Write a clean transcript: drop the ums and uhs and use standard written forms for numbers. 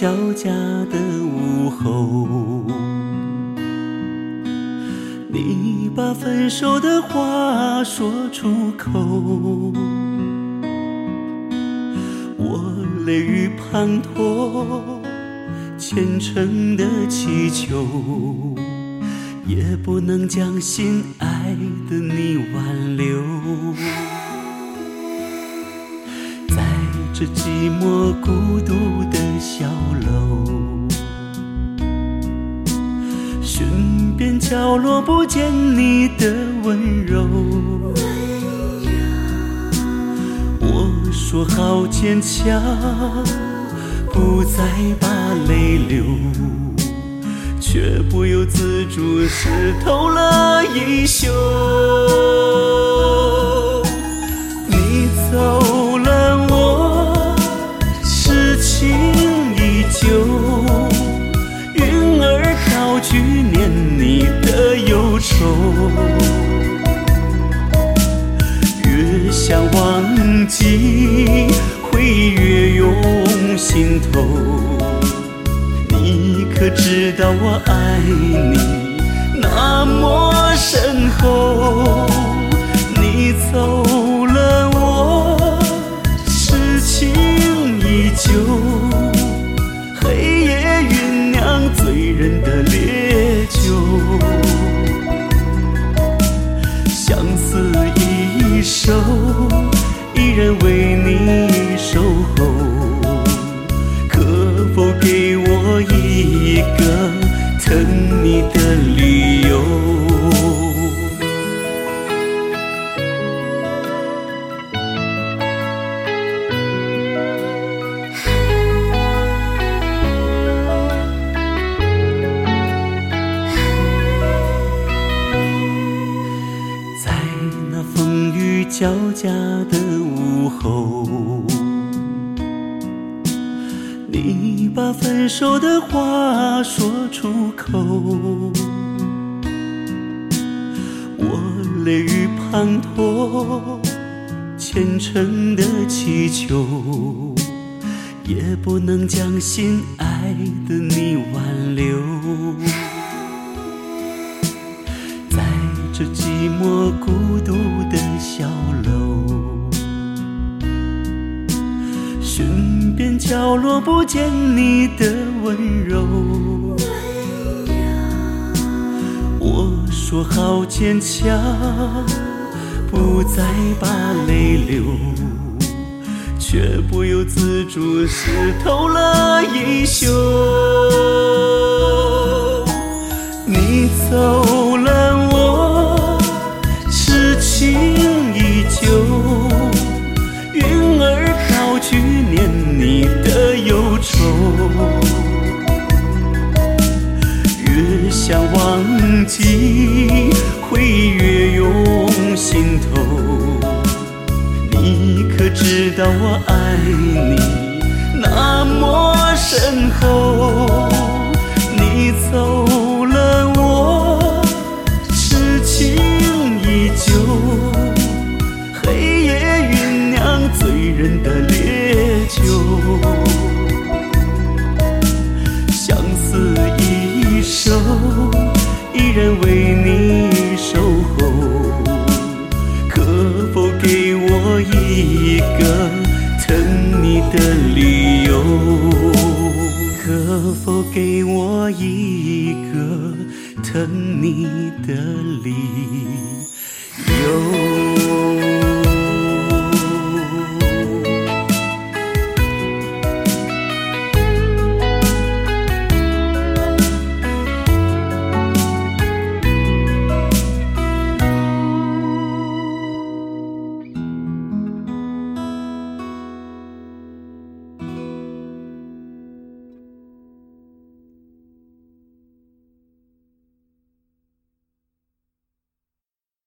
交加的午后，你把分手的话说出口，我泪雨滂沱，虔诚的祈求，也不能将心爱的你挽留。在这寂寞孤独的小楼，寻遍角落不见你的温柔，我说好坚强，不再把泪流，却不由自主湿透了衣袖。你走了，我痴情依旧，云儿飘去念你的忧愁，越想忘记，回忆越涌心头。你可知道我爱你那么深厚？你走了，我痴情依旧，黑夜酝酿醉人的烈酒，相思一首，依然为你守候。可否给我一个疼你的理由？在那风雨交加的午后，你把分手的话说出口，我泪雨滂沱，虔诚的祈求，也不能将心爱的你挽留。在这寂寞孤独的小楼，寻遍角落不见你的温柔，我说好坚强，不再把泪流，却不由自主湿透了衣袖。你走了，我痴情依旧，云儿飘去念你的忧愁，越想忘记，回忆越涌心头。你可知道我爱你那么深厚？你走了，我痴情依旧，黑夜酝酿醉人的烈酒，相思一首，依然为你守候。可否给我一个疼你的理由？可否给我一个疼你的理由？